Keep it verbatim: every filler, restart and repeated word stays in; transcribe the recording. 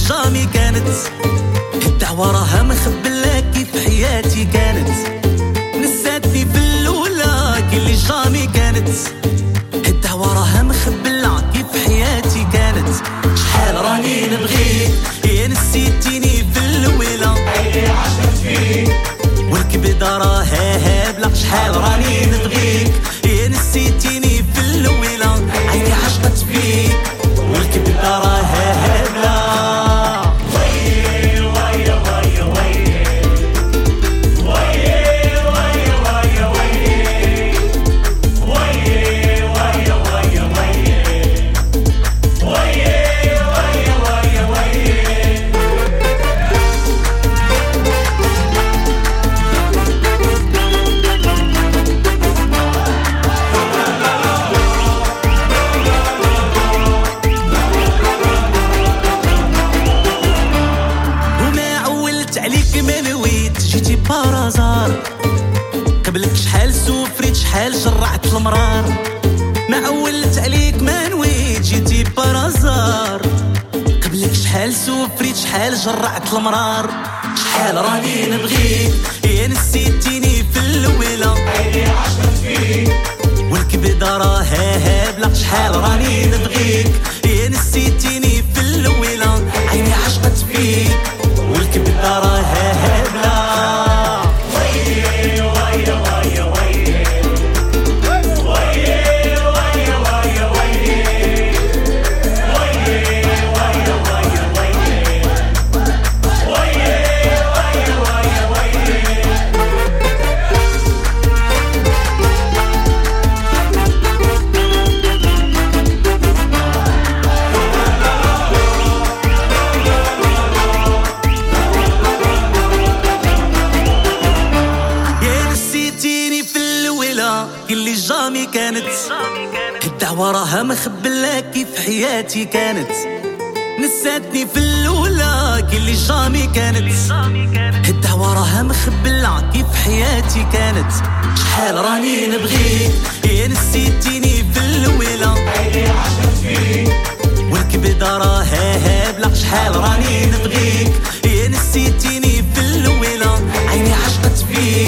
جامي كانت. الدعوة راها مخبلة كيف حياتي كانت. نساتني في الأولى كي اللي جامي كانت. الدعوة راها مخبلة كيف حياتي كانت. شحال راني نبغيك يا نسيتيني في الويلة عيني عشقت فيك والكبدة راها هابلة. شحال راني نبغيك يا نسيتيني في الويلة عيني عشقت فيك والكبدة راها هابلة. جيتي بارازار قبلك شحال سوفريت شحال جرعت المرار. ما عولت عليك ما نويت جيتي بارازار قبلك شحال سوفريت شحال جرعت المرار. شحال راني نبغيك يا نسيتيني في الويلة عيني عشقت فيك والكبدة راها هابلة. شحال راني نبغيك يا نسيتيني في الويلة عيني عشقت فيك والكبدة راها هابلة. اللي جامي كانت. الدعوة راها مخبلة كيف حياتي كانت. نساتني في الأولى كي اللي جامي كانت. الدعوة راها مخبلة كيف حياتي كانت. شحال راني نبغيك يا نسيتيني في الويلة عيني عشقت فيك والكبدة راها هابلة. شحال راني نبغيك يا نسيتيني في الويلة عيني عشقت فيك